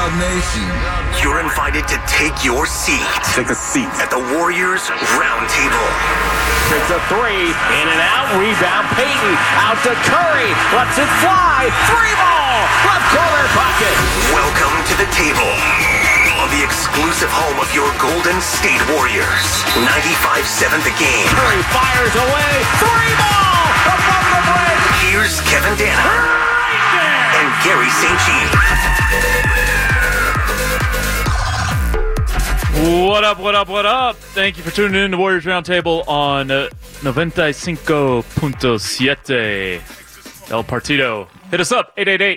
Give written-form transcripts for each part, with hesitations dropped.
Dub Nation. You're invited to take your seat. Take a seat at the Warriors Roundtable. Takes a three, in and out, rebound, Payton, out to Curry, lets it fly, three ball, left corner pocket. Welcome to the table, on the exclusive home of your Golden State Warriors. 95-7 The Game. Curry fires away, three ball, above the break. Here's Kevin Dana and Gary St. Jean. What up, what up, what up? Thank you for tuning in to Warriors Roundtable on 95.7 El Partido. Hit us up,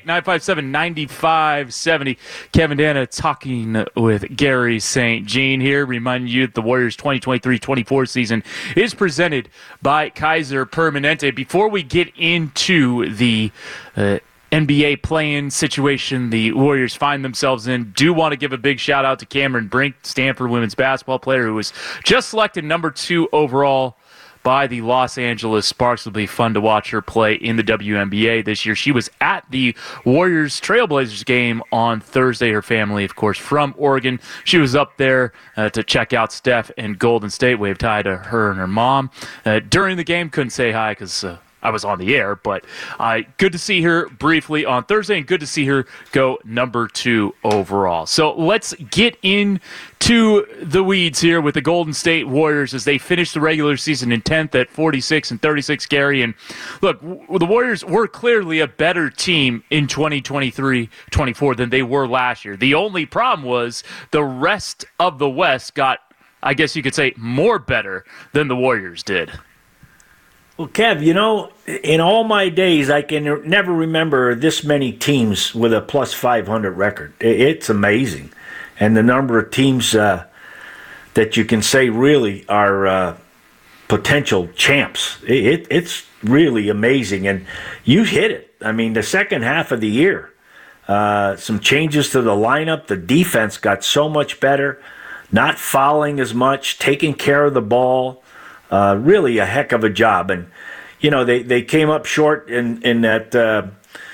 888-957-9570. Kevin Dana talking with Gary St. Jean here, reminding you that the Warriors 2023-24 season is presented by Kaiser Permanente. Before we get into the NBA play-in situation the Warriors find themselves in, do want to give a big shout-out to Cameron Brink, Stanford women's basketball player who was just selected number 2 overall by the Los Angeles Sparks. It'll be fun to watch her play in the WNBA this year. She was at the Warriors Trailblazers game on Thursday. Her family, of course, from Oregon. She was up there to check out Steph and Golden State. Waved hi to her and her mom. During the game, couldn't say hi because I was on the air, but good to see her briefly on Thursday and good to see her go number 2 overall. So let's get into the weeds here with the Golden State Warriors as they finish the regular season in 10th at 46-36, Gary. And look, the Warriors were clearly a better team in 2023-24 than they were last year. The only problem was the rest of the West got, I guess you could say, more better than the Warriors did. Well, Kev, you know, in all my days, I can never remember this many teams with a plus 500 record. It's amazing. And the number of teams that you can say really are potential champs. It's really amazing. And you hit it. I mean, the second half of the year, some changes to the lineup. The defense got so much better, not fouling as much, taking care of the ball. Really a heck of a job. And, you know, they came up short in the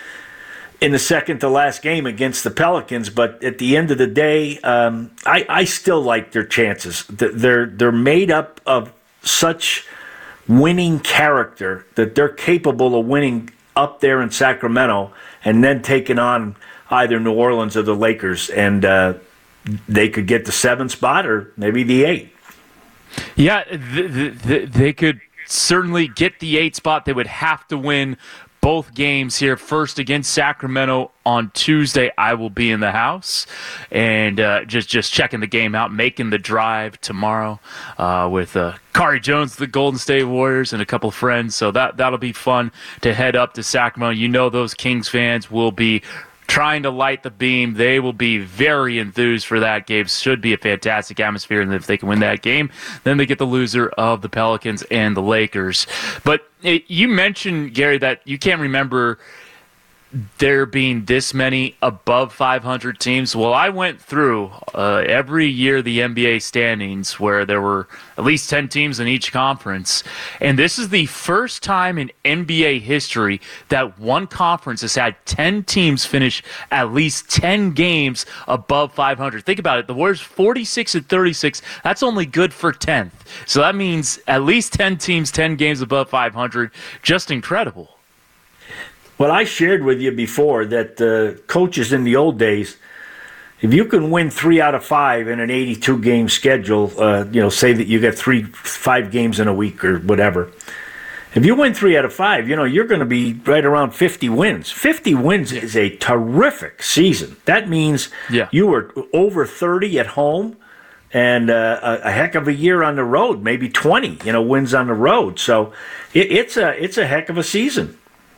second to last game against the Pelicans. But at the end of the day, I still like their chances. They're made up of such winning character that they're capable of winning up there in Sacramento and then taking on either New Orleans or the Lakers. And they could get the 7th spot or maybe the 8th. Yeah, they could certainly get the 8th spot. They would have to win both games here. First against Sacramento on Tuesday. I will be in the house and just checking the game out, making the drive tomorrow with Kari Jones, the Golden State Warriors, and a couple of friends. So that'll be fun to head up to Sacramento. You know those Kings fans will be trying to light the beam. They will be very enthused for that game. Should be a fantastic atmosphere, and if they can win that game, then they get the loser of the Pelicans and the Lakers. But you mentioned, Gary, that you can't remember there being this many above 500 teams. Well, I went through every year the NBA standings where there were at least 10 teams in each conference, and this is the first time in NBA history that one conference has had 10 teams finish at least 10 games above 500. Think about it. The Warriors 46-36. That's only good for 10th. So that means at least 10 teams, 10 games above 500. Just incredible. Well, I shared with you before that coaches in the old days, if you can win 3 out of 5 in an 82-game schedule, say that you get 5 games in a week or whatever. If you win 3 out of 5, you're going to be right around 50 wins. 50 wins is a terrific season. That means you were over 30 at home and a heck of a year on the road, maybe 20, wins on the road. So it's a heck of a season.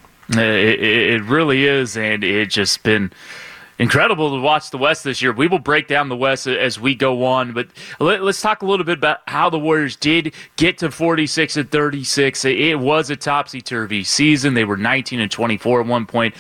It really is, and it's just been incredible to watch the West this year. We will break down the West as we go on, but let's talk a little bit about how the Warriors did get to 46-36. It was a topsy-turvy season. They were 19-24 at one point,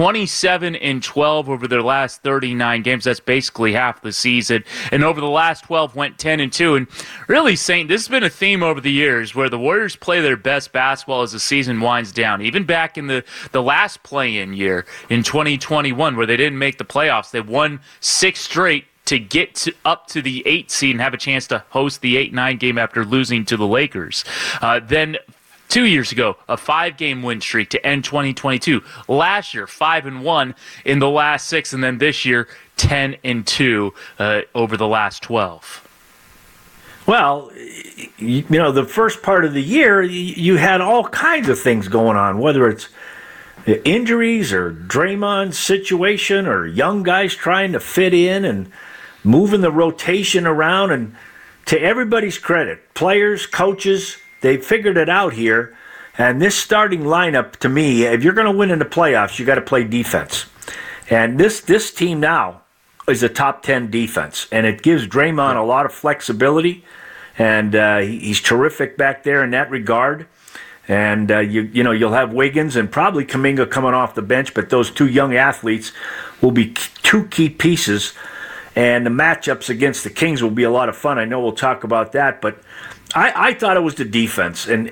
27-12 over their last 39 games. That's basically half the season. And over the last 12 went 10-2. And really, Saint, this has been a theme over the years where the Warriors play their best basketball as the season winds down. Even back in the last play-in year in 2021 where they didn't make the playoffs. They won 6 straight to get up to the 8 seed and have a chance to host the 8-9 game after losing to the Lakers. Then 2 years ago, a 5-game win streak to end 2022. Last year, 5-1 in the last 6, and then this year, 10-2 over the last 12. Well, the first part of the year, you had all kinds of things going on, whether it's injuries or Draymond's situation or young guys trying to fit in and moving the rotation around. And to everybody's credit, players, coaches, they figured it out here. And this starting lineup, to me, if you're going to win in the playoffs, you got to play defense. And this team now is a top 10 defense, and it gives Draymond a lot of flexibility, and he's terrific back there in that regard. And you'll have Wiggins and probably Kuminga coming off the bench, but those 2 young athletes will be 2 key pieces. And the matchups against the Kings will be a lot of fun. I know we'll talk about that, but I thought it was the defense. And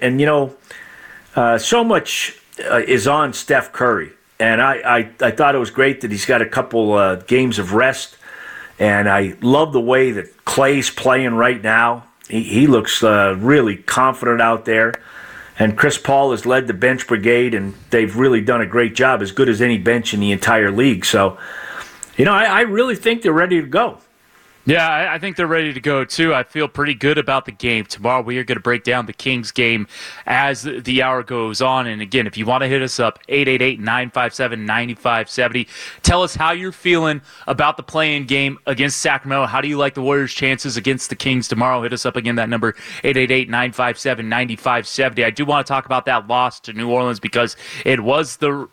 so much is on Steph Curry. And I thought it was great that he's got a couple games of rest. And I love the way that Clay's playing right now. He looks really confident out there. And Chris Paul has led the bench brigade, and they've really done a great job, as good as any bench in the entire league. So, I really think they're ready to go. Yeah, I think they're ready to go, too. I feel pretty good about the game. Tomorrow we are going to break down the Kings game as the hour goes on. And, again, if you want to hit us up, 888-957-9570. Tell us how you're feeling about the play-in game against Sacramento. How do you like the Warriors' chances against the Kings tomorrow? Hit us up again, that number, 888-957-9570. I do want to talk about that loss to New Orleans because it was the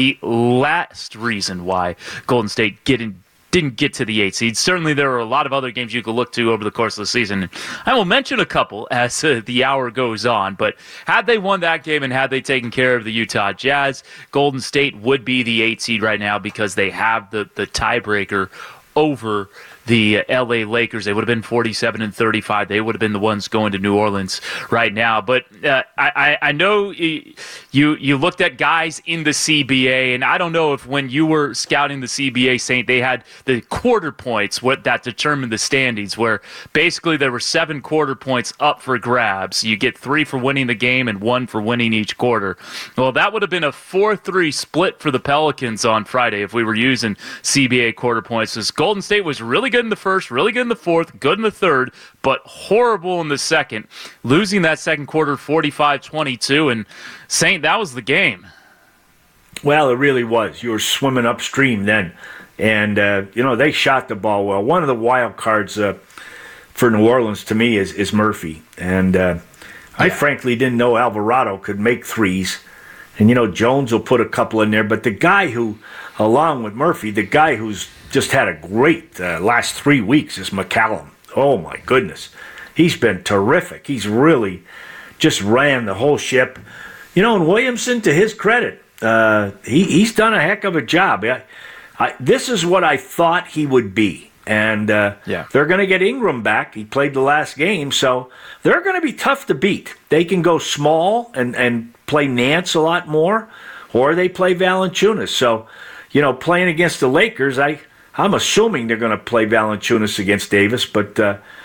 last reason why Golden State didn't get to the 8 seed. Certainly there are a lot of other games you could look to over the course of the season. I will mention a couple as the hour goes on, but had they won that game and had they taken care of the Utah Jazz, Golden State would be the 8 seed right now because they have the tiebreaker over the LA Lakers. They would have been 47-35. They would have been the ones going to New Orleans right now. But I know you looked at guys in the CBA, and I don't know if when you were scouting the CBA, Saint, they had the quarter points that determined the standings, where basically there were 7 quarter points up for grabs. You get 3 for winning the game and 1 for winning each quarter. Well, that would have been a 4-3 split for the Pelicans on Friday if we were using CBA quarter points. Because Golden State was really good in the first, really good in the fourth, good in the third, but horrible in the second, losing that second quarter 45-22. And Saint, that was the game. Well, it really was. You were swimming upstream then. And, they shot the ball well. One of the wild cards for New Orleans to me is Murphy. And I frankly didn't know Alvarado could make threes. And, Jones will put a couple in there. But the guy who, along with Murphy, the guy who's just had a great last 3 weeks is McCallum. Oh, my goodness. He's been terrific. He's really just ran the whole ship. And Williamson, to his credit, he's done a heck of a job. This is what I thought he would be. And they're going to get Ingram back. He played the last game, so they're going to be tough to beat. They can go small and play Nance a lot more, or they play Valanciunas. So, playing against the Lakers, I'm assuming they're going to play Valanciunas against Davis, but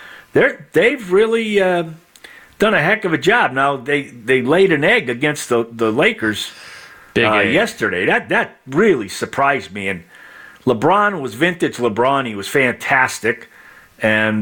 they've really done a heck of a job. Now, they laid an egg against the Lakers yesterday. That really surprised me. And LeBron was vintage LeBron. He was fantastic. And,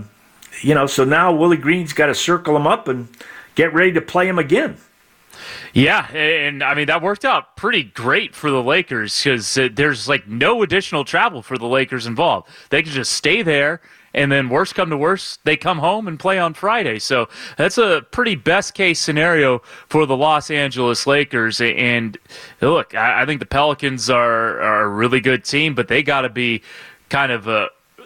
so now Willie Green's got to circle him up and get ready to play him again. Yeah, and I mean, that worked out pretty great for the Lakers because there's no additional travel for the Lakers involved. They can just stay there, and then worst come to worst, they come home and play on Friday. So that's a pretty best-case scenario for the Los Angeles Lakers. And look, I think the Pelicans are a really good team, but they got to be kind of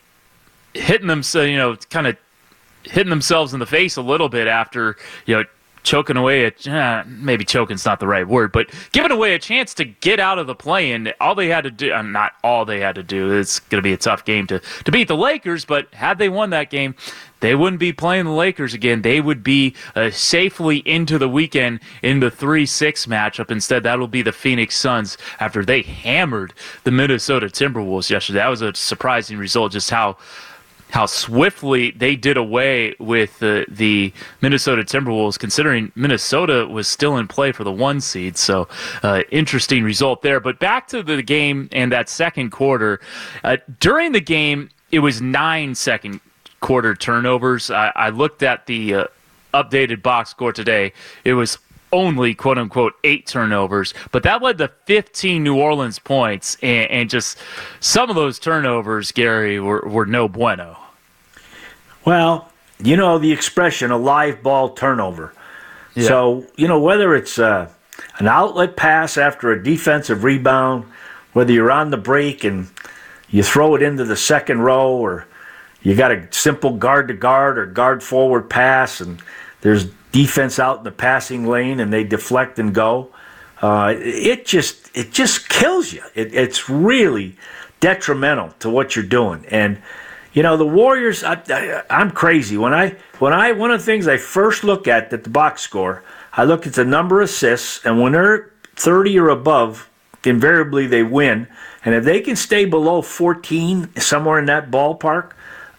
hitting themselves in the face a little bit after, choking away maybe choking's not the right word, but giving away a chance to get out of the play-in. All they had to do, not all they had to do, it's going to be a tough game to beat the Lakers, but had they won that game, they wouldn't be playing the Lakers again. They would be safely into the weekend in the 3-6 matchup. Instead, that'll be the Phoenix Suns after they hammered the Minnesota Timberwolves yesterday. That was a surprising result, just how swiftly they did away with the Minnesota Timberwolves, considering Minnesota was still in play for the 1 seed. So interesting result there. But back to the game and that second quarter. During the game, it was 9 second quarter turnovers. I looked at the updated box score today. It was only, quote-unquote, 8 turnovers, but that led to 15 New Orleans points, and just some of those turnovers, Gary, were no bueno. Well, you know the expression, a live ball turnover. Yeah. So, whether it's an outlet pass after a defensive rebound, whether you're on the break and you throw it into the second row, or you got a simple guard-to-guard or guard-forward pass, and there's defense out in the passing lane and they deflect and go. It just kills you. It's really detrimental to what you're doing. And the Warriors, I'm crazy. When I one of the things I first look at the box score, I look at the number of assists, and when they're 30 or above, invariably they win. And if they can stay below 14, somewhere in that ballpark,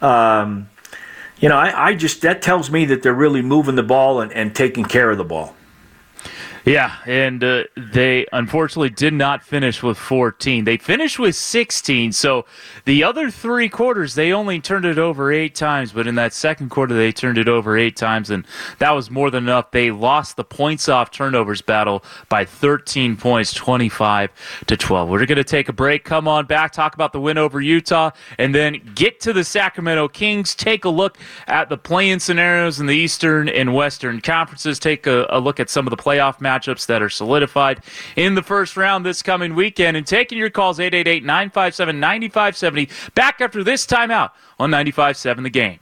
that tells me that they're really moving the ball and taking care of the ball. Yeah, and they unfortunately did not finish with 14. They finished with 16, so the other 3 quarters, they only turned it over 8 times, but in that second quarter, they turned it over 8 times, and that was more than enough. They lost the points-off turnovers battle by 13 points, 25-12. We're going to take a break, come on back, talk about the win over Utah, and then get to the Sacramento Kings, take a look at the play-in scenarios in the Eastern and Western Conferences, take a look at some of the playoff matchups that are solidified in the first round this coming weekend. And taking your calls, 888-957-9570. Back after this timeout on 95.7 The Game.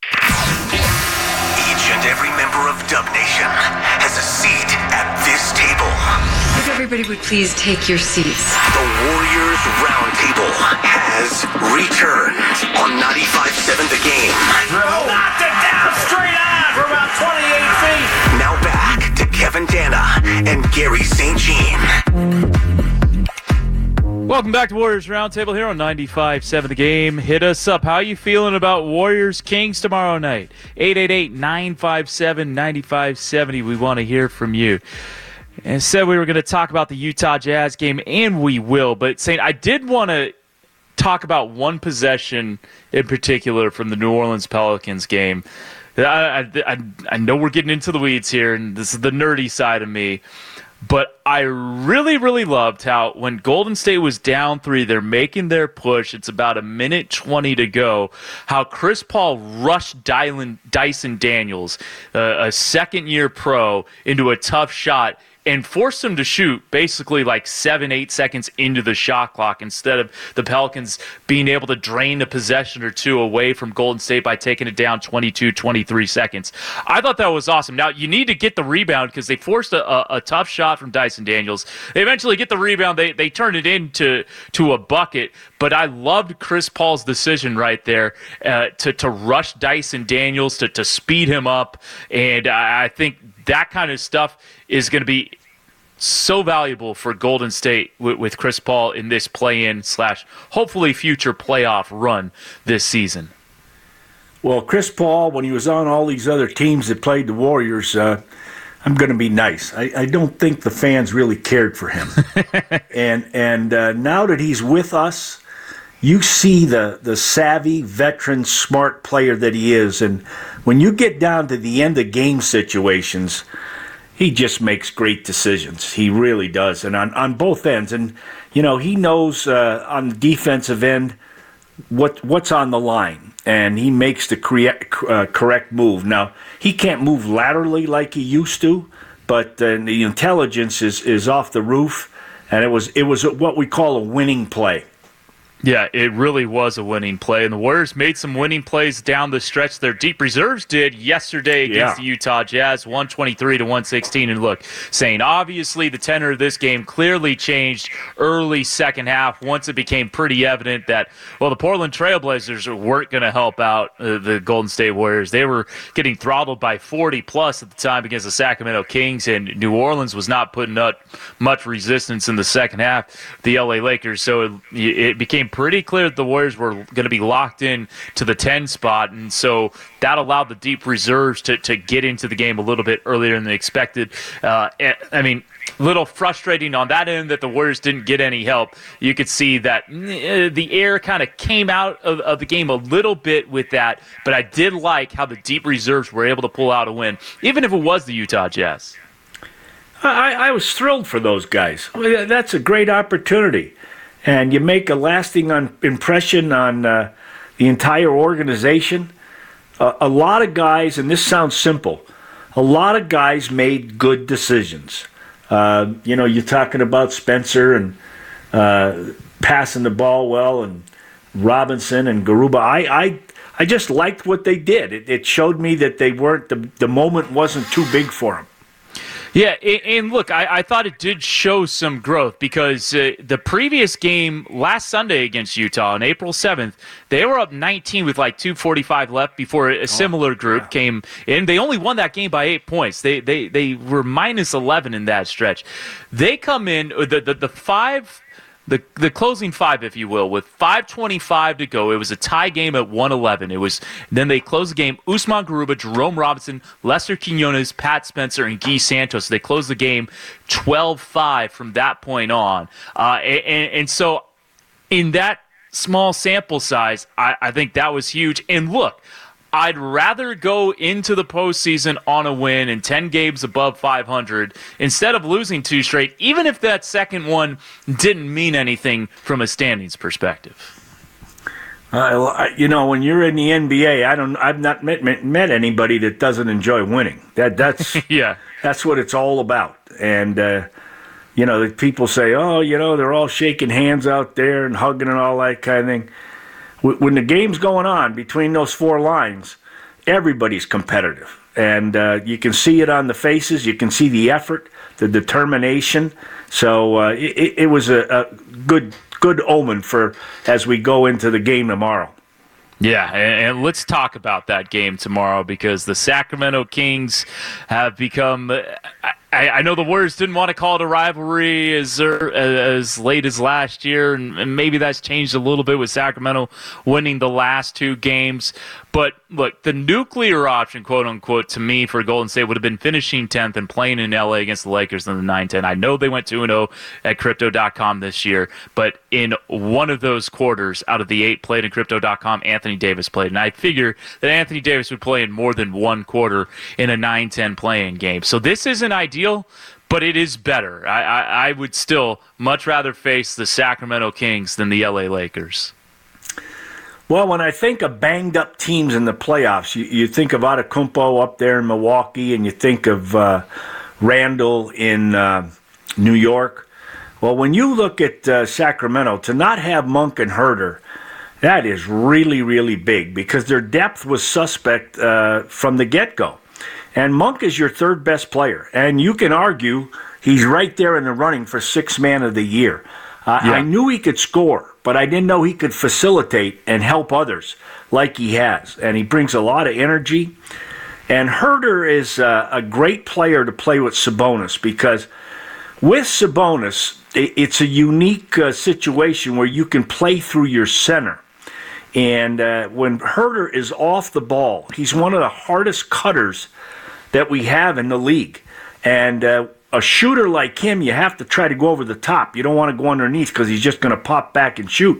Each and every member of Dub Nation has a seat at this table. If everybody would please take your seats. The Warriors Roundtable has returned on 95.7 The Game. Knocked it down straight on for about 28 feet. Now back to Kevin Dana and Gary St. Jean. Welcome back to Warriors Roundtable here on 95.7 The Game. Hit us up. How you feeling about Warriors Kings tomorrow night? 888-957-9570. We want to hear from you. And said we were going to talk about the Utah Jazz game, and we will. But Saint, I did want to talk about one possession in particular from the New Orleans Pelicans game. I know we're getting into the weeds here, and this is the nerdy side of me, but I really, really loved how when Golden State was down 3, they're making their push, it's about 1:20 to go, how Chris Paul rushed Dyson Daniels, a second-year pro, into a tough shot and forced him to shoot basically like 7-8 seconds into the shot clock instead of the Pelicans being able to drain a possession or two away from Golden State by taking it down 22, 23 seconds. I thought that was awesome. Now, you need to get the rebound because they forced a tough shot from Dyson Daniels. They eventually get the rebound. They turn it into a bucket, but I loved Chris Paul's decision right there to rush Dyson Daniels, to speed him up, and I think that kind of stuff is going to be so valuable for Golden State with Chris Paul in this play-in / hopefully future playoff run this season. Well, Chris Paul, when he was on all these other teams that played the Warriors, I'm going to be nice. I don't think the fans really cared for him. and now that he's with us, you see the savvy, veteran, smart player that he is. And when you get down to the end of game situations, he just makes great decisions. He really does. And on both ends. And, he knows on the defensive end what's on the line. And he makes the correct move. Now, he can't move laterally like he used to, but the intelligence is off the roof. And it was what we call a winning play. Yeah, it really was a winning play, and the Warriors made some winning plays down the stretch. Their deep reserves did yesterday against the Utah Jazz, 123-116. And look, Saint, obviously the tenor of this game clearly changed early second half once it became pretty evident that, well, the Portland Trailblazers weren't going to help out the Golden State Warriors. They were getting throttled by 40-plus at the time against the Sacramento Kings, and New Orleans was not putting up much resistance in the second half, the LA Lakers. So it became pretty clear that the Warriors were going to be locked in to the 10 spot, and so that allowed the deep reserves to get into the game a little bit earlier than expected. Little frustrating on that end that the Warriors didn't get any help. You could see that the air kind of came out of the game a little bit with that, but I did like how the deep reserves were able to pull out a win, even if it was the Utah Jazz. I was thrilled for those guys. That's a great opportunity. And you make a lasting impression on the entire organization. A lot of guys, and this sounds simple, a lot of guys made good decisions. You're talking about Spencer and passing the ball well, and Robinson and Garuba. I just liked what they did. It showed me that they weren't, the moment wasn't too big for them. Yeah, and look, I thought it did show some growth because the previous game last Sunday against Utah on April 7th, they were up 19 with like 2:45 left before a similar group came in. They only won that game by 8 points. They were minus 11 in that stretch. They come in, the closing five, if you will, with 5:25 to go. It was a tie game at 111. Then they closed the game. Usman Garuba, Jerome Robinson, Lester Quinones, Pat Spencer, and Guy Santos. They closed the game 12-5 from that point on. And so in that small sample size, I think that was huge. And look, I'd rather go into the postseason on a win and 10 games above 500 instead of losing 2 straight, even if that second one didn't mean anything from a standings perspective. When you're in the NBA, I've not met anybody that doesn't enjoy winning. That's yeah. That's what it's all about. And people say, they're all shaking hands out there and hugging and all that kind of thing. When the game's going on between those 4 lines, everybody's competitive. And you can see it on the faces. You can see the effort, the determination. So it was a good omen for as we go into the game tomorrow. Yeah, and let's talk about that game tomorrow because the Sacramento Kings have become... I know the Warriors didn't want to call it a rivalry as late as last year, and maybe that's changed a little bit with Sacramento winning the last 2 games. But look, the nuclear option, quote unquote, to me for Golden State would have been finishing 10th and playing in LA against the Lakers in the 9-10. I know they went 2-0 at Crypto.com this year, but in one of those quarters out of the 8 played in Crypto.com, Anthony Davis played. And I figure that Anthony Davis would play in more than one quarter in a 9-10 play-in game. So this isn't ideal, but it is better. I would still much rather face the Sacramento Kings than the LA Lakers. Well, when I think of banged-up teams in the playoffs, you think of Antetokounmpo up there in Milwaukee, and you think of Randall in New York. Well, when you look at Sacramento, to not have Monk and Huerter, that is really, really big because their depth was suspect from the get-go. And Monk is your 3rd best player, and you can argue he's right there in the running for 6th man of the year. I knew he could score, but I didn't know he could facilitate and help others like he has. And he brings a lot of energy. And Huerter is a great player to play with Sabonis because with Sabonis, it's a unique situation where you can play through your center. And when Huerter is off the ball, he's one of the hardest cutters that we have in the league. And a shooter like him, you have to try to go over the top. You don't want to go underneath because he's just going to pop back and shoot.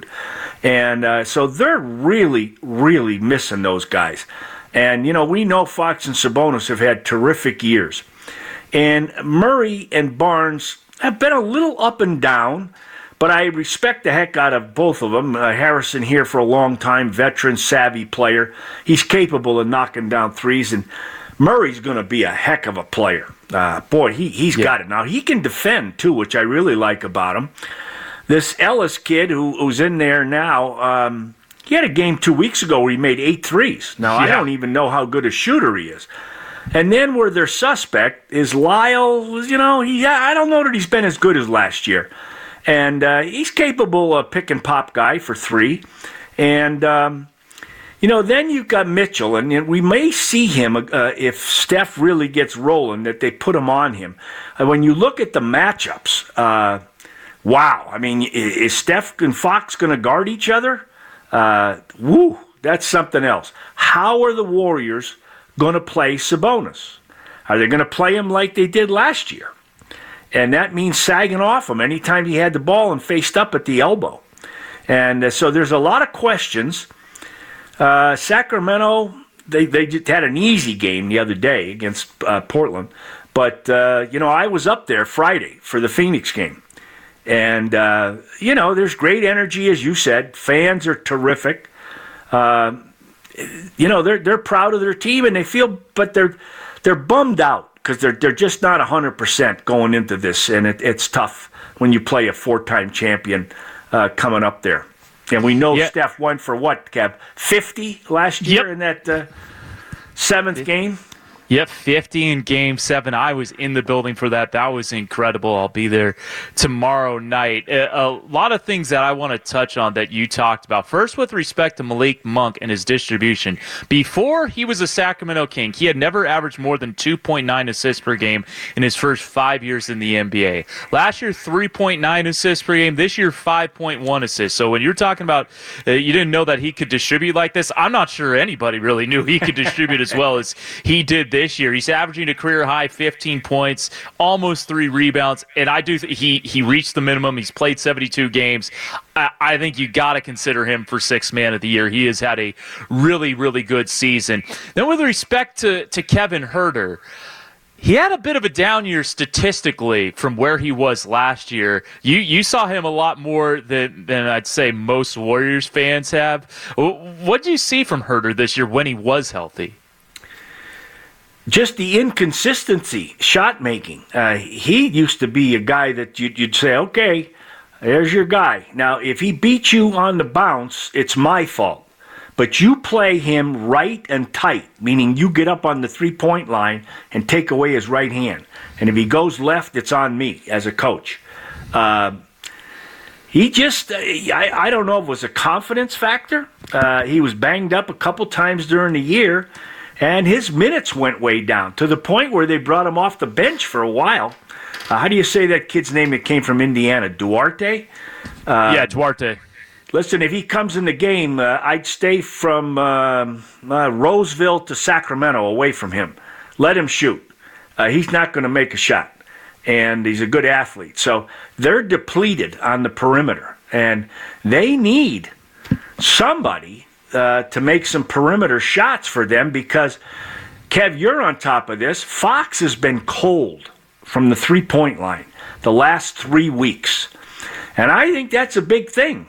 And so they're really, really missing those guys. And, we know Fox and Sabonis have had terrific years. And Murray and Barnes have been a little up and down, but I respect the heck out of both of them. Harrison here for a long time, veteran, savvy player. He's capable of knocking down threes, and Murray's going to be a heck of a player. He's got it. Now, he can defend, too, which I really like about him. This Ellis kid who's in there now, he had a game 2 weeks ago where he made 8 threes. Now, I don't even know how good a shooter he is. And then where their suspect is Lyle, I don't know that he's been as good as last year. And he's capable of pick and pop guy for 3. And, then you've got Mitchell. And we may see him if Steph really gets rolling, that they put him on him. When you look at the matchups, wow. I mean, is Steph and Fox going to guard each other? That's something else. How are the Warriors going to play Sabonis? Are they going to play him like they did last year? And that means sagging off him anytime he had the ball and faced up at the elbow. And so there's a lot of questions. Sacramento, they just had an easy game the other day against Portland. But, I was up there Friday for the Phoenix game. And, there's great energy, as you said. Fans are terrific. They're proud of their team, and they feel, but they're bummed out because they're just not 100% going into this, and it's tough when you play a 4-time champion coming up there. And we know Steph went for what, Kev? 50 last year in that 7th game? Yep, 50 in Game 7. I was in the building for that. That was incredible. I'll be there tomorrow night. A lot of things that I want to touch on that you talked about. First, with respect to Malik Monk and his distribution. Before he was a Sacramento King, he had never averaged more than 2.9 assists per game in his first 5 years in the NBA. Last year, 3.9 assists per game. This year, 5.1 assists. So when you're talking about you didn't know that he could distribute like this, I'm not sure anybody really knew he could distribute as well as he did this year. He's averaging a career-high 15 points, almost 3 rebounds, and I do he reached the minimum. He's played 72 games. I think you got to consider him for 6th man of the year. He has had a really, really good season. Then with respect to Kevin Huerter, he had a bit of a down year statistically from where he was last year. You saw him a lot more than I'd say most Warriors fans have. What did you see from Huerter this year when he was healthy? Just the inconsistency, shot making. He used to be a guy that you'd say, okay, there's your guy. Now, if he beats you on the bounce, it's my fault. But you play him right and tight, meaning you get up on the 3-point line and take away his right hand. And if he goes left, it's on me as a coach. He just, I don't know if it was a confidence factor. He was banged up a couple times during the year. And his minutes went way down to the point where they brought him off the bench for a while. How do you say that kid's name that came from Indiana? Duarte? Duarte. Listen, if he comes in the game, I'd stay from Roseville to Sacramento away from him. Let him shoot. He's not going to make a shot. And he's a good athlete. So they're depleted on the perimeter. And they need somebody to make some perimeter shots for them because, Kev, you're on top of this. Fox has been cold from the 3-point line the last 3 weeks. And I think that's a big thing.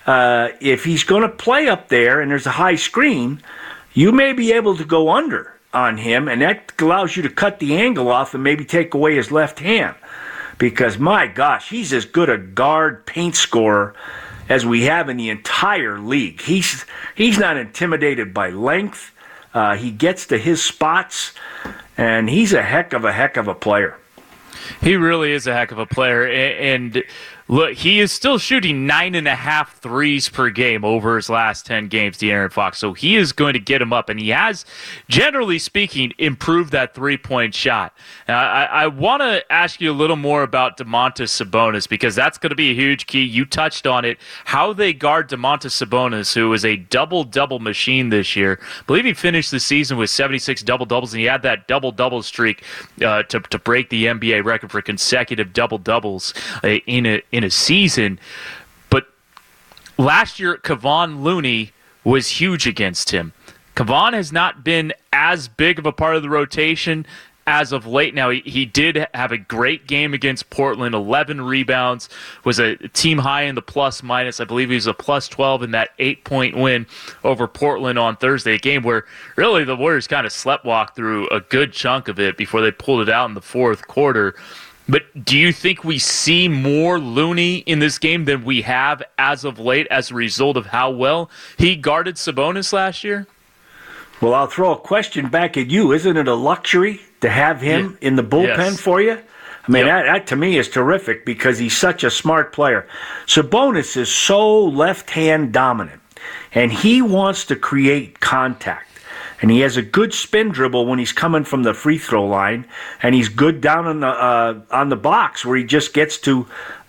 If he's going to play up there and there's a high screen, you may be able to go under on him, and that allows you to cut the angle off and maybe take away his left hand. Because, my gosh, he's as good a guard paint scorer as we have in the entire league. He's not intimidated by length. He gets to his spots, and he's a heck of a player. He really is a heck of a player, and look, he is still shooting 9.5 threes per game over his last 10 games, De'Aaron Fox. So he is going to get him up, and he has, generally speaking, improved that 3-point shot. Now, I want to ask you a little more about Domantas Sabonis because that's going to be a huge key. You touched on it, how they guard Domantas Sabonis, who is a double-double machine this year. I believe he finished the season with 76 double-doubles, and he had that double-double streak to break the NBA record for consecutive double-doubles in a season. But last year, Kevon Looney was huge against him. Kevon has not been as big of a part of the rotation as of late. Now, he did have a great game against Portland, 11 rebounds, was a team high in the plus-minus. I believe he was a plus 12 in that 8-point win over Portland on Thursday, a game where really the Warriors kind of sleptwalked through a good chunk of it before they pulled it out in the fourth quarter. But do you think we see more Looney in this game than we have as of late as a result of how well he guarded Sabonis last year? Well, I'll throw a question back at you. Isn't it a luxury to have him in the bullpen for you? I mean, that to me is terrific because he's such a smart player. Sabonis is so left-hand dominant, and he wants to create contact. And he has a good spin dribble when he's coming from the free throw line, and he's good down on the box where he just gets to,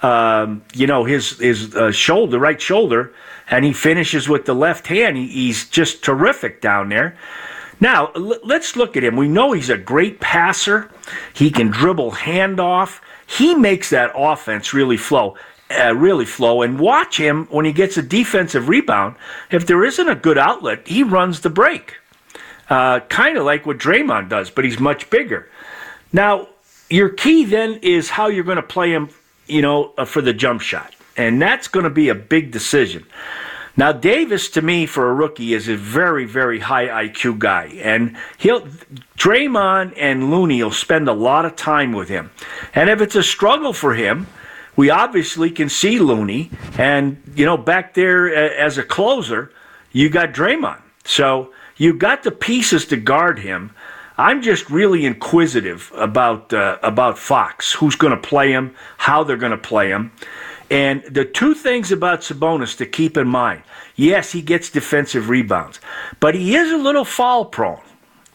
his shoulder, right shoulder, and he finishes with the left hand. He's just terrific down there. Now let's look at him. We know he's a great passer. He can dribble handoff. He makes that offense really flow. And watch him when he gets a defensive rebound. If there isn't a good outlet, he runs the break. Kind of like what Draymond does, but he's much bigger. Now, your key then is how you're going to play him, for the jump shot. And that's going to be a big decision. Now, Davis, to me, for a rookie, is a very, very high IQ guy. And Draymond and Looney will spend a lot of time with him. And if it's a struggle for him, we obviously can see Looney. And, back there as a closer, you got Draymond. So you got the pieces to guard him. I'm just really inquisitive about Fox, who's going to play him, how they're going to play him. And the two things about Sabonis to keep in mind, yes, he gets defensive rebounds, but he is a little foul prone.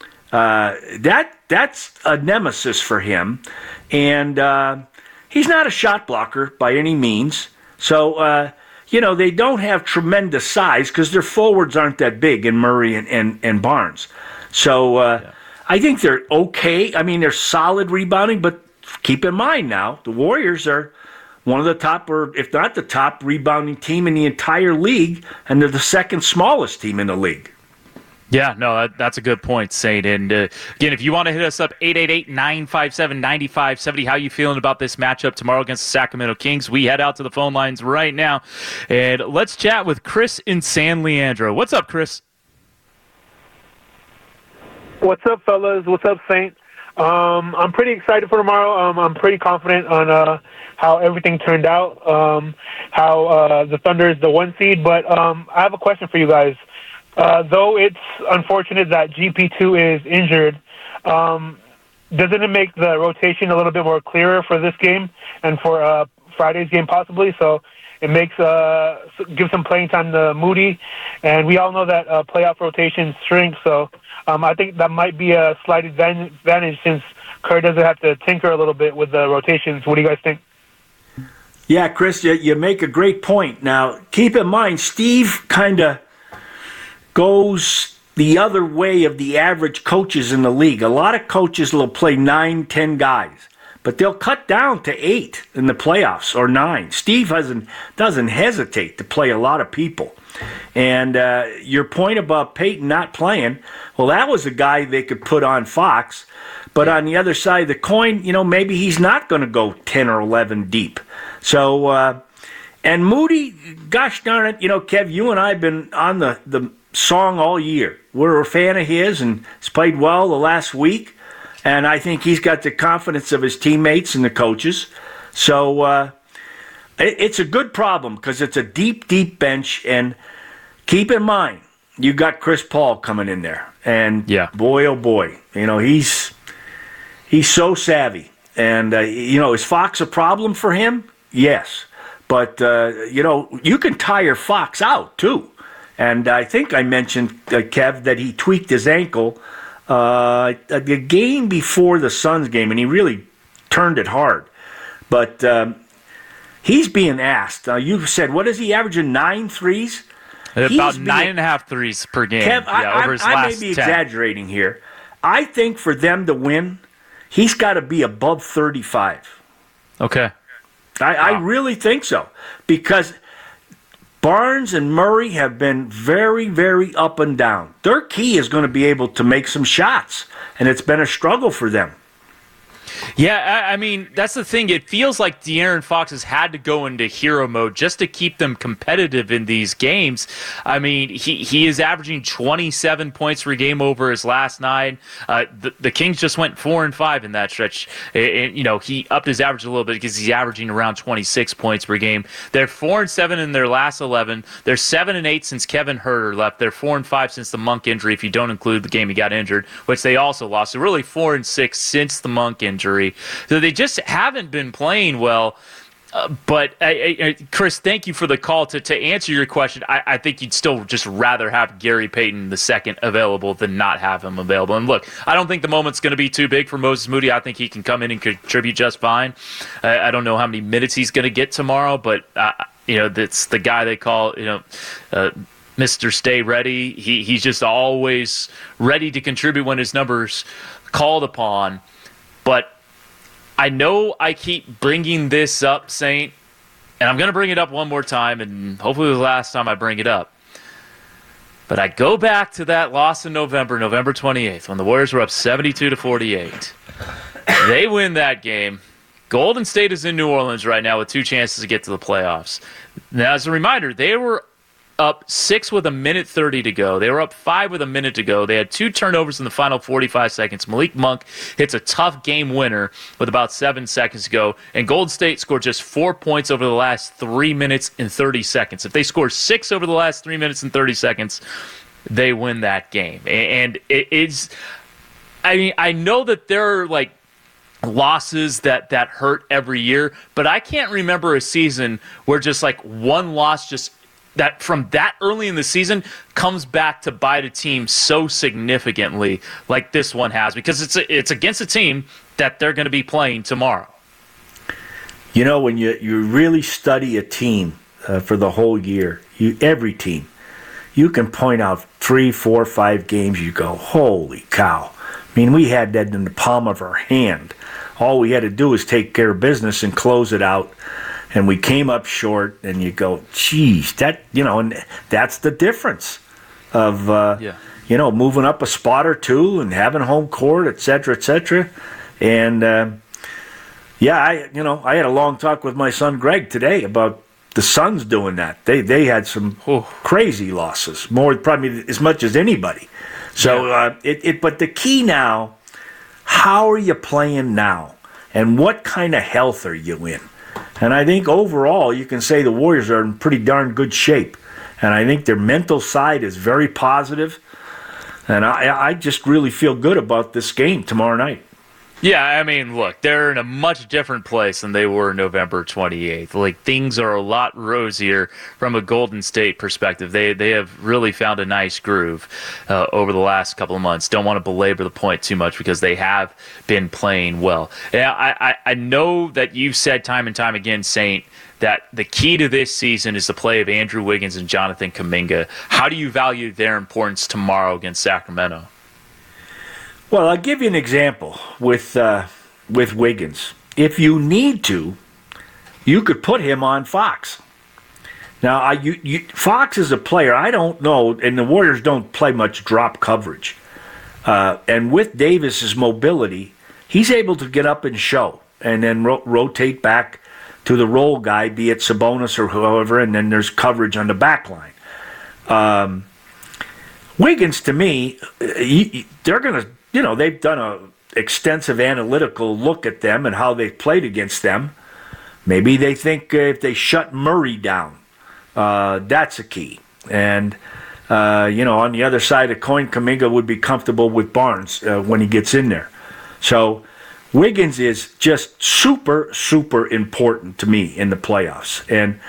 That's a nemesis for him. And he's not a shot blocker by any means. So, they don't have tremendous size because their forwards aren't that big in Murray and Barnes. So I think they're okay. I mean, they're solid rebounding, but keep in mind now, the Warriors are one of the top, or if not the top, rebounding team in the entire league, and they're the second smallest team in the league. Yeah, no, that's a good point, Saint. And again, if you want to hit us up, 888-957-9570, how you feeling about this matchup tomorrow against the Sacramento Kings? We head out to the phone lines right now, and let's chat with Chris in San Leandro. What's up, Chris? What's up, fellas? What's up, Saint? I'm pretty excited for tomorrow. I'm pretty confident on how everything turned out, how the Thunder is the 1 seed. But I have a question for you guys. Though it's unfortunate that GP2 is injured, doesn't it make the rotation a little bit more clearer for this game and for Friday's game possibly? So it makes give some playing time to Moody, and we all know that playoff rotations shrink. So I think that might be a slight advantage since Kerr doesn't have to tinker a little bit with the rotations. What do you guys think? Yeah, Chris, you make a great point. Now, keep in mind, Steve kind of goes the other way of the average coaches in the league. A lot of coaches will play 9, 10 guys, but they'll cut down to 8 in the playoffs or 9. Steve doesn't hesitate to play a lot of people. And your point about Peyton not playing, well, that was a guy they could put on Fox. But on the other side of the coin, maybe he's not going to go 10 or 11 deep. So, and Moody, gosh darn it, Kev, you and I have been on the song all year. We're a fan of his, and he's played well the last week. And I think he's got the confidence of his teammates and the coaches. So it's a good problem because it's a deep, deep bench. And keep in mind, you got Chris Paul coming in there. And boy, oh boy, he's so savvy. And, is Fox a problem for him? Yes. But, you can tire Fox out, too. And I think I mentioned, Kev, that he tweaked his ankle the game before the Suns game, and he really turned it hard. But he's being asked. You said, what is he averaging, 9 threes? About 9.5 threes per game. Kev, over his I last may be 10. exaggerating here. I think for them to win, he's got to be above 35. Okay. I really think so. Because Barnes and Murray have been very, very up and down. Their key is going to be able to make some shots, and it's been a struggle for them. Yeah, I mean, that's the thing. It feels like De'Aaron Fox has had to go into hero mode just to keep them competitive in these games. I mean, he is averaging 27 points per game over his last 9. The Kings just went 4-5 in that stretch. And, he upped his average a little bit because he's averaging around 26 points per game. They're 4-7 in their last 11. They're 7-8 since Kevin Huerter left. They're 4-5 since the Monk injury, if you don't include the game he got injured, which they also lost. So really 4-6 since the Monk injury. So they just haven't been playing well. But, Chris, thank you for the call. To answer your question, I think you'd still just rather have Gary Payton II available than not have him available. And look, I don't think the moment's going to be too big for Moses Moody. I think he can come in and contribute just fine. I don't know how many minutes he's going to get tomorrow, but, that's the guy they call, Mr. Stay Ready. He's just always ready to contribute when his number's called upon. But I know I keep bringing this up, Saint, and I'm going to bring it up one more time, and hopefully the last time I bring it up. But I go back to that loss in November 28th, when the Warriors were up 72-48. They win that game. Golden State is in New Orleans right now with 2 chances to get to the playoffs. Now, as a reminder, they were up 6 with 1:30 to go. They were up 5 with 1 minute to go. They had 2 turnovers in the final 45 seconds. Malik Monk hits a tough game winner with about 7 seconds to go. And Golden State scored just 4 points over the last 3 minutes and 30 seconds. If they score 6 over the last 3 minutes and 30 seconds, they win that game. And it's, I know that there are losses that hurt every year, but I can't remember a season where just one loss that from that early in the season comes back to bite a team so significantly like this one has, because it's against a team that they're going to be playing tomorrow. When you really study a team for the whole year, every team, you can point out 3, 4, 5 games you go, holy cow. I mean, we had that in the palm of our hand. All we had to do was take care of business and close it out. And we came up short, and you go, geez, and that's the difference of, moving up a spot or two and having home court, et cetera, et cetera. And, I had a long talk with my son Greg today about the Suns doing that. They had some crazy losses, probably as much as anybody. So, but the key now, how are you playing now? And what kind of health are you in? And I think overall you can say the Warriors are in pretty darn good shape. And I think their mental side is very positive. And I just really feel good about this game tomorrow night. Yeah, I mean, look, they're in a much different place than they were November 28th. Things are a lot rosier from a Golden State perspective. They have really found a nice groove over the last couple of months. Don't want to belabor the point too much because they have been playing well. And I know that you've said time and time again, Saint, that the key to this season is the play of Andrew Wiggins and Jonathan Kuminga. How do you value their importance tomorrow against Sacramento? Well, I'll give you an example with Wiggins. If you need to, you could put him on Fox. Now, Fox is a player, I don't know, and the Warriors don't play much drop coverage. And with Davis's mobility, he's able to get up and show and then rotate back to the roll guy, be it Sabonis or whoever, and then there's coverage on the back line. Wiggins, to me, they're going to, they've done an extensive analytical look at them and how they've played against them. Maybe they think if they shut Murray down, that's a key. And, on the other side of the coin, Kuminga would be comfortable with Barnes when he gets in there. So Wiggins is just super, super important to me in the playoffs. And,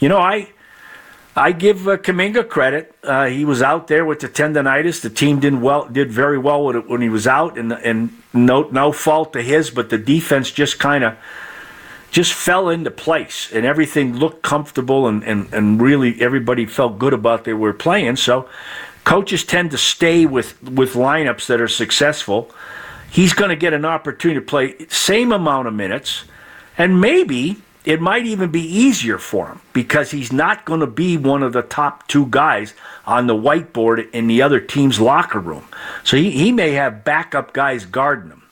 I give Kuminga credit. He was out there with the tendonitis. The team did very well with it when he was out, and no fault to his. But the defense just kind of fell into place, and everything looked comfortable, and really everybody felt good about they were playing. So coaches tend to stay with lineups that are successful. He's going to get an opportunity to play same amount of minutes, and maybe it might even be easier for him because he's not going to be one of the top 2 guys on the whiteboard in the other team's locker room. So he may have backup guys guarding him.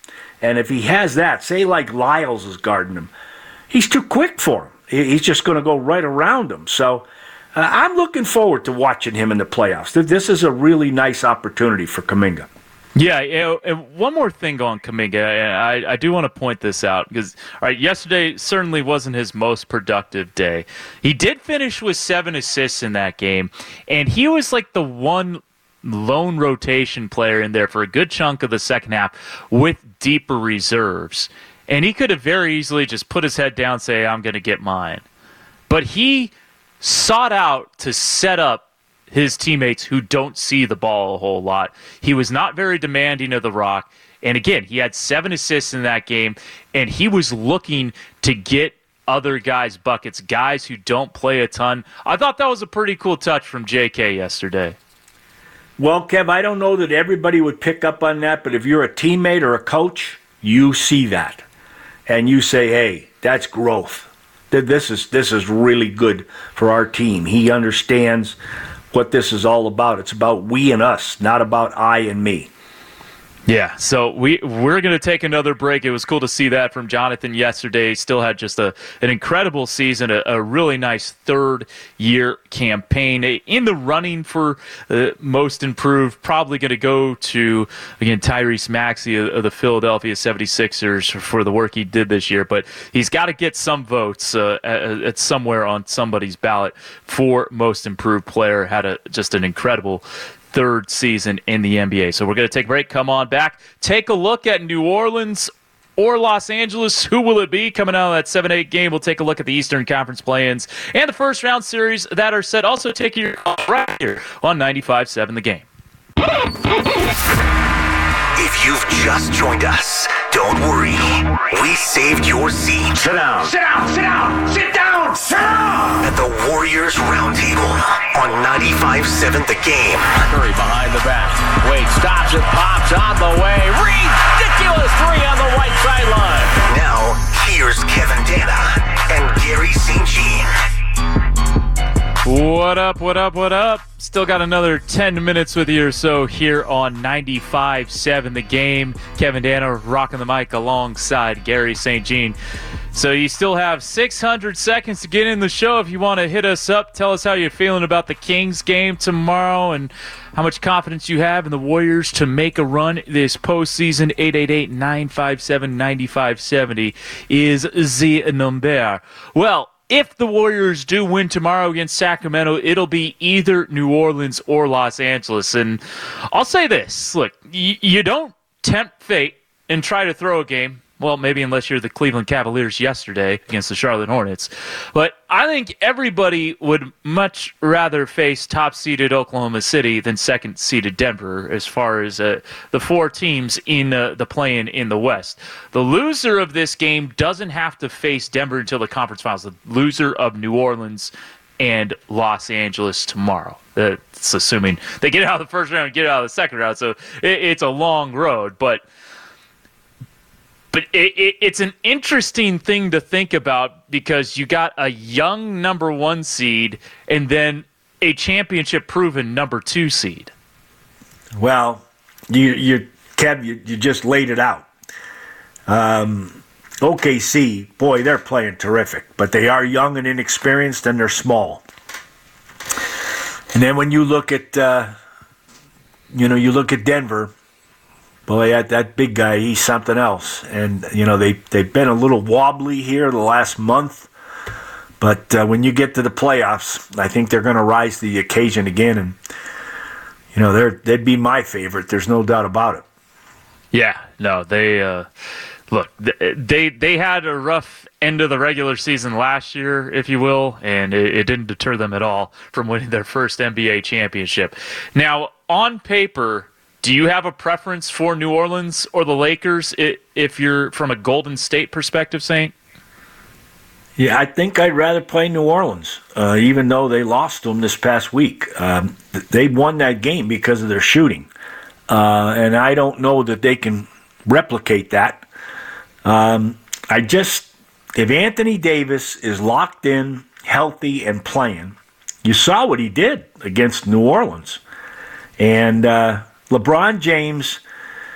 And if he has that, say like Lyles is guarding him, he's too quick for him. He's just going to go right around him. So I'm looking forward to watching him in the playoffs. This is a really nice opportunity for Kuminga. Yeah, and one more thing on Kuminga. I do want to point this out because, all right, yesterday certainly wasn't his most productive day. He did finish with 7 assists in that game, and he was like the one lone rotation player in there for a good chunk of the second half with deeper reserves. And he could have very easily just put his head down and say, I'm going to get mine. But he sought out to set up his teammates who don't see the ball a whole lot. He was not very demanding of the rock. And again, he had 7 assists in that game, and he was looking to get other guys buckets, guys who don't play a ton. I thought that was a pretty cool touch from JK yesterday. Well, Kev, I don't know that everybody would pick up on that, but if you're a teammate or a coach, you see that. And you say, hey, that's growth. This is really good for our team. He understands what this is all about. It's about we and us, not about I and me. Yeah, so we're going to take another break. It was cool to see that from Jonathan yesterday. He still had just an incredible season, a really nice third-year campaign. In the running for most improved, probably going to go to, again, Tyrese Maxey of the Philadelphia 76ers for the work he did this year. But he's got to get some votes at somewhere on somebody's ballot for most improved player. Had just an incredible third season in the NBA. So we're going to take a break. Come on back. Take a look at New Orleans or Los Angeles. Who will it be coming out of that 7-8 game? We'll take a look at the Eastern Conference play-ins and the first round series that are set. Also take your call right here on 95.7 The Game. If you've just joined us, don't worry. We saved your seat. Sit down. Sit down. Sit down. Sit down. Sit down. At the Warriors Roundtable on 95.7 The Game. Curry behind the back. Wade stops it. Pops on the way. Ridiculous 3 on the right sideline. Now, here's Kevin Dana and Gary St. Jean. What up, what up, what up? Still got another 10 minutes with you or so here on 95.7 The Game. Kevin Dana rocking the mic alongside Gary St. Jean. So you still have 600 seconds to get in the show if you want to hit us up. Tell us how you're feeling about the Kings game tomorrow and how much confidence you have in the Warriors to make a run this postseason. 888-957-9570 is the number. Well, if the Warriors do win tomorrow against Sacramento, it'll be either New Orleans or Los Angeles. And I'll say this. Look, you don't tempt fate and try to throw a game. Well, maybe unless you're the Cleveland Cavaliers yesterday against the Charlotte Hornets. But I think everybody would much rather face top-seeded Oklahoma City than second-seeded Denver as far as the 4 teams in the play-in in the West. The loser of this game doesn't have to face Denver until the conference finals. The loser of New Orleans and Los Angeles tomorrow. That's assuming they get out of the first round and get out of the second round. So it's a long road, But it's an interesting thing to think about because you got a young number 1 seed and then a championship-proven number 2 seed. Well, Kev, you just laid it out. OKC, boy, they're playing terrific, but they are young and inexperienced and they're small. And then when you look at, Denver. Boy, that big guy, he's something else. And, they've been a little wobbly here the last month. But when you get to the playoffs, I think they're going to rise to the occasion again. And, they'd be my favorite. There's no doubt about it. Yeah, no, they had a rough end of the regular season last year, if you will, and it didn't deter them at all from winning their first NBA championship. Now, on paper, do you have a preference for New Orleans or the Lakers if you're from a Golden State perspective, Saint? Yeah, I think I'd rather play New Orleans, even though they lost them this past week. They won that game because of their shooting, and I don't know that they can replicate that. If Anthony Davis is locked in, healthy, and playing, you saw what he did against New Orleans. And LeBron James,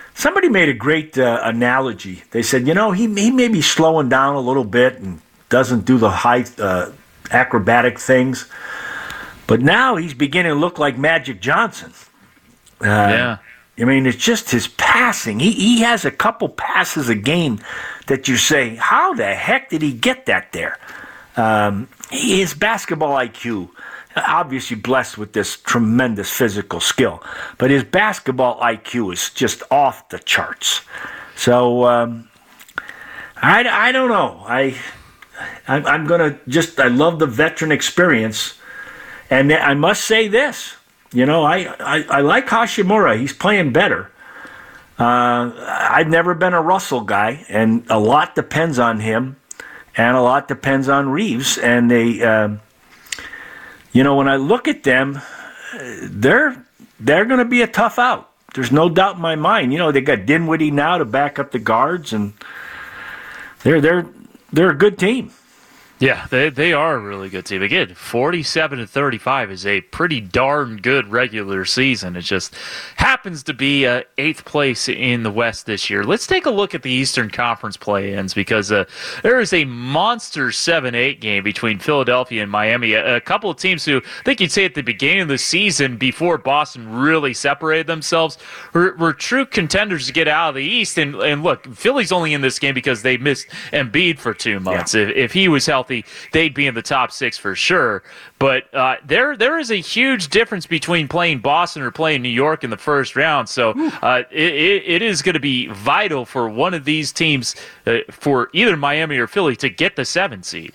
somebody made a great analogy. They said, he may be slowing down a little bit and doesn't do the high acrobatic things, but now he's beginning to look like Magic Johnson. Yeah. I mean, it's just his passing. He has a couple passes a game that you say, how the heck did he get that there? His basketball IQ, obviously blessed with this tremendous physical skill, but his basketball IQ is just off the charts. So I don't know. I'm going to I love the veteran experience. And I must say this, I like Hashimura. He's playing better. I've never been a Russell guy, and a lot depends on him, and a lot depends on Reeves. And they, when I look at them, they're going to be a tough out. There's no doubt in my mind. They got Dinwiddie now to back up the guards, and they're a good team. Yeah, they are a really good team. Again, 47-35 is a pretty darn good regular season. It just happens to be 8th place in the West this year. Let's take a look at the Eastern Conference play-ins, because there is a monster 7-8 game between Philadelphia and Miami. A couple of teams who I think you'd say at the beginning of the season, before Boston really separated themselves, were true contenders to get out of the East. And look, Philly's only in this game because they missed Embiid for 2 months. Yeah. If he was healthy, they'd be in the top 6 for sure. But there is a huge difference between playing Boston or playing New York in the first round. So it is going to be vital for one of these teams, for either Miami or Philly, to get the 7 seed.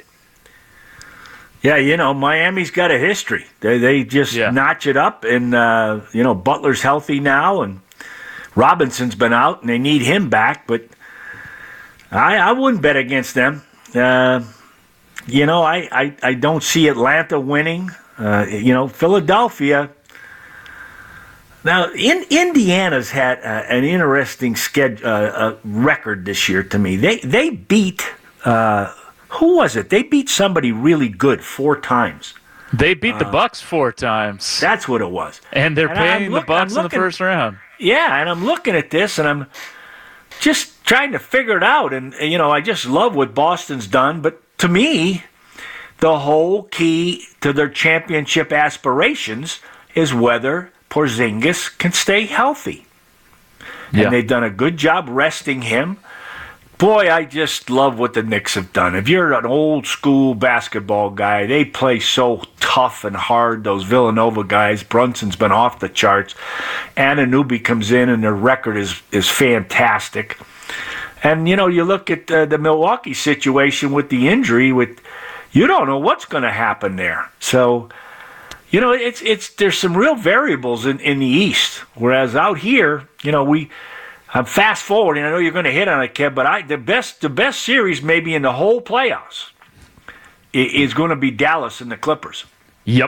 Yeah, Miami's got a history. They just notch it up, and Butler's healthy now, and Robinson's been out, and they need him back. But I wouldn't bet against them. I don't see Atlanta winning. Philadelphia. Now, Indiana's had an interesting record this year to me. They beat, who was it? They beat somebody really good 4 times. They beat the Bucks 4 times. That's what it was. And they're playing the Bucks in the first round. Yeah, and I'm looking at this, and I'm just trying to figure it out. And, I just love what Boston's done, but to me, the whole key to their championship aspirations is whether Porzingis can stay healthy. Yeah. And they've done a good job resting him. Boy, I just love what the Knicks have done. If you're an old school basketball guy, they play so tough and hard, those Villanova guys. Brunson's been off the charts. Anunoby comes in, and their record is fantastic. And, you look at the Milwaukee situation with the injury, you don't know what's going to happen there. So, there's some real variables in the East. Whereas out here, I'm fast forwarding. I know you're going to hit on it, Kev, but the best series maybe in the whole playoffs is going to be Dallas and the Clippers. Yep.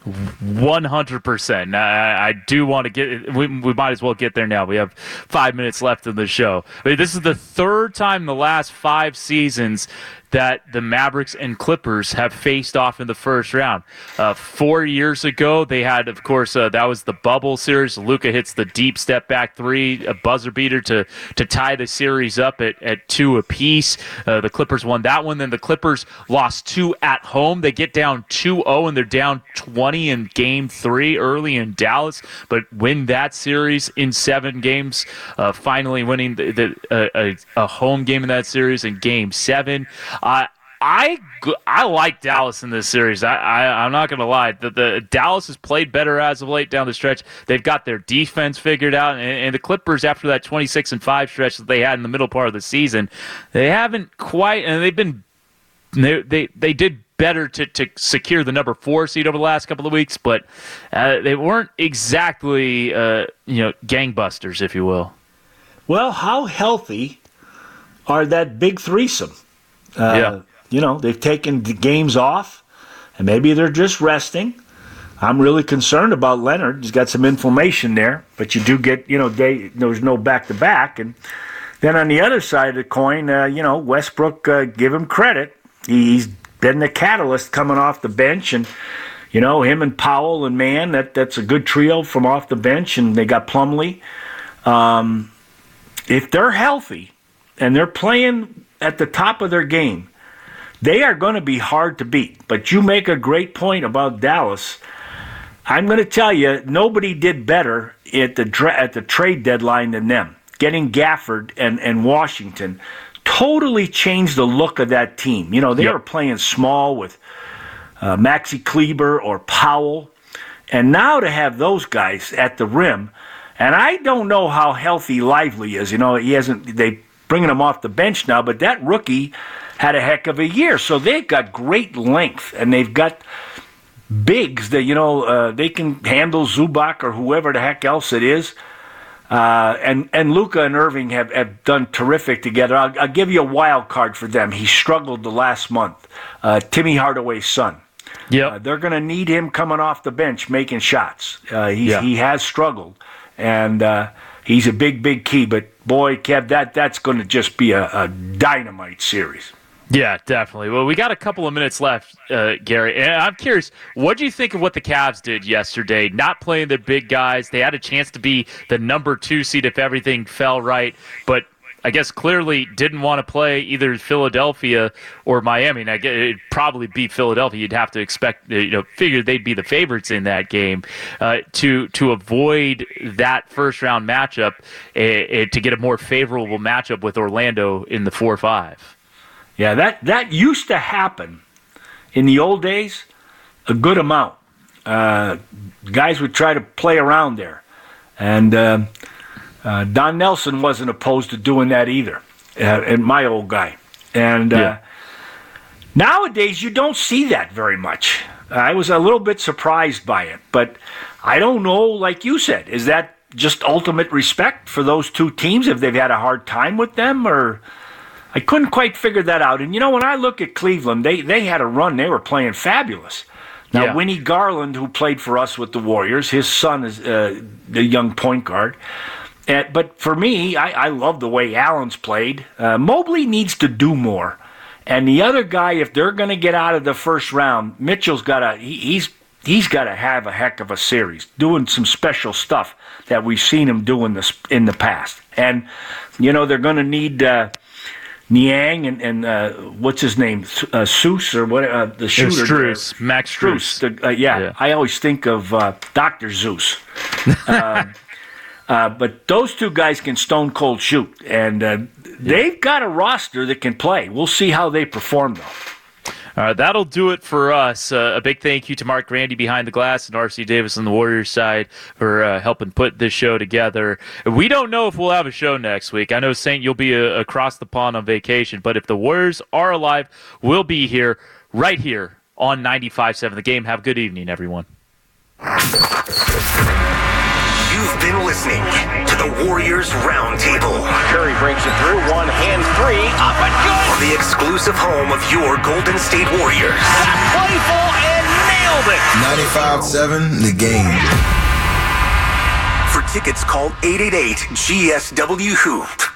100%. I do want to get. We might as well get there now. We have 5 minutes left in the show. This is the 3rd time in the last 5 seasons that the Mavericks and Clippers have faced off in the first round. 4 years ago, they had, of course, that was the bubble series. Luka hits the deep step back 3, a buzzer beater to tie the series up at 2 apiece. The Clippers won that one. Then the Clippers lost 2 at home. They get down 2-0, and they're down 20 in Game 3 early in Dallas, but win that series in 7 games, finally winning a home game in that series in Game 7. I like Dallas in this series. I'm not going to lie. The Dallas has played better as of late down the stretch. They've got their defense figured out, and the Clippers, after that 26-5 stretch that they had in the middle part of the season, they haven't quite, and they did better to secure the number 4 seed over the last couple of weeks, but they weren't exactly gangbusters, if you will. Well, how healthy are that big threesome? They've taken the games off, and maybe they're just resting. I'm really concerned about Leonard. He's got some inflammation there, but you do get, there's no back-to-back. And then on the other side of the coin, Westbrook, give him credit. He's been the catalyst coming off the bench, and, him and Powell and Mann, that's a good trio from off the bench, and they got Plumlee. if they're healthy and they're playing at the top of their game, they are going to be hard to beat. But you make a great point about Dallas. I'm going to tell you, nobody did better at the trade deadline than them. Getting Gafford and Washington totally changed the look of that team. You know, they were playing small with Maxi Kleber or Powell. And now to have those guys at the rim, and I don't know how healthy Lively is. You know, they bringing him off the bench now, but that rookie had a heck of a year. So they've got great length, and they've got bigs that, they can handle Zubac or whoever the heck else it is. And Luka and Irving have done terrific together. I'll give you a wild card for them. He struggled the last month. Timmy Hardaway's son. Yep. They're going to need him coming off the bench making shots. He has struggled, and he's a big key. But, boy, Kev, that's going to just be a dynamite series. Yeah, definitely. Well, we got a couple of minutes left, Gary. And I'm curious, what do you think of what the Cavs did yesterday? Not playing the big guys. They had a chance to be the number 2 seed if everything fell right, but I guess clearly didn't want to play either Philadelphia or Miami. And I guess it'd probably be Philadelphia. You'd have to expect, figure they'd be the favorites in that game to avoid that first-round matchup to get a more favorable matchup with Orlando in the 4-5. Yeah, that used to happen in the old days a good amount. Guys would try to play around there. And Don Nelson wasn't opposed to doing that either, and my old guy. And nowadays you don't see that very much. I was a little bit surprised by it. But I don't know, like you said, is that just ultimate respect for those two teams if they've had a hard time with them, or... I couldn't quite figure that out. And, when I look at Cleveland, they had a run. They were playing fabulous. Now, Winnie Garland, who played for us with the Warriors, his son is the young point guard. But for me, I love the way Allen's played. Mobley needs to do more. And the other guy, if they're going to get out of the first round, Mitchell's got to he's got to have a heck of a series, doing some special stuff that we've seen him do in the past. And, they're going to need... Niang and what's his name, Seuss or what? The shooter, Strus, Max Strus. I always think of Dr. Zeus. But those two guys can stone cold shoot, and they've got a roster that can play. We'll see how they perform, though. All right, that'll do it for us. A big thank you to Mark Grandy behind the glass and R.C. Davis on the Warriors side for helping put this show together. We don't know if we'll have a show next week. I know, Saint, you'll be across the pond on vacation, but if the Warriors are alive, we'll be here, right here on 95.7 The Game. Have a good evening, everyone. You've been listening to the Warriors Roundtable. Curry breaks it through, one-hand three, up and good! On the exclusive home of your Golden State Warriors. Got playful and nailed it! 95.7 The Game. For tickets, call 888-GSW-HOOP.